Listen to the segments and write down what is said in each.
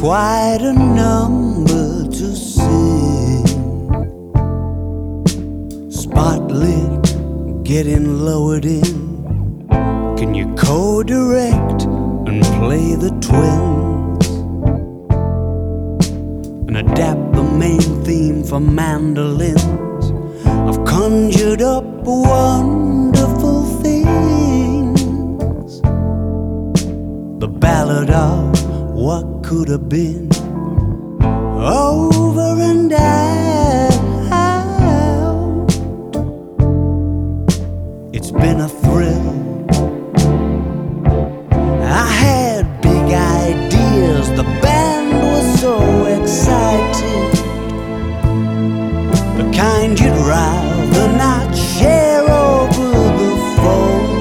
quite a number to sing. Spotlit, getting lowered in. Can you co-direct and play the twins? And adapt the main theme for mandolins? I've conjured up wonderful things. The ballad of what could have been, over and out. It's been a thrill. I had big ideas, the band was so excited, the kind you'd rather not share over the phone.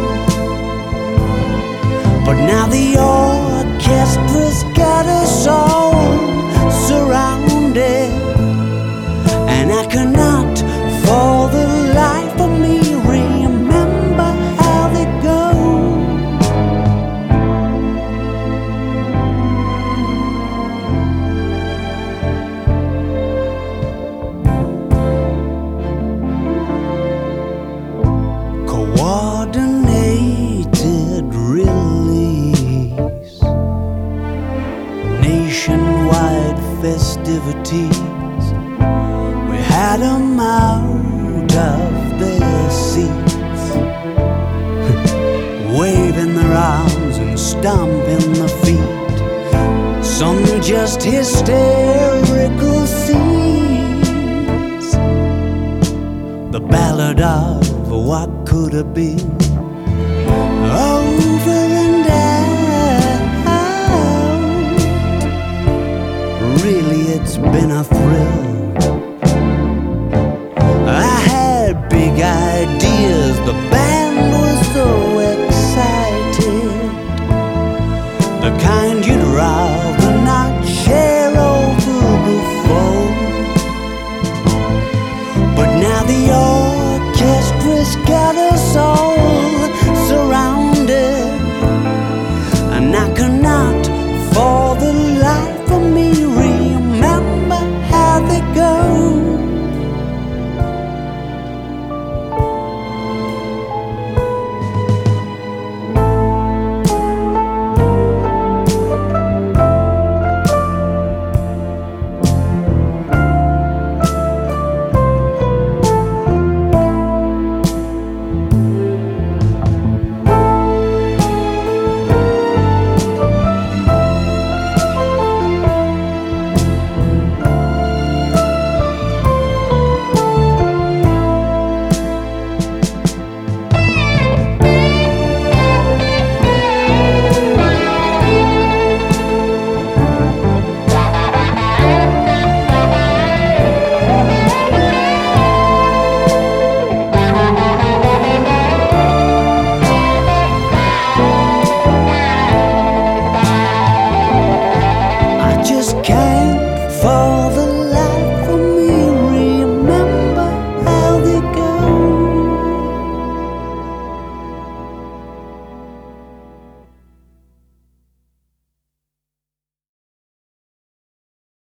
But now the orchestra's got us all surrounded, and I cannot for the life of me remember how they go. Coordinated release, nationwide festivities. We had 'em out of their seats, waving their arms and stomping their feet. Some just hysterical scenes. The ballad of what could have been, over and out. Really, it's been a thrill. I had big ideas, the band was so excited, the kind you'd rather not share over the phone. But now the orchestra's got us all surrounded, and I cannot for the life of me remember how they go.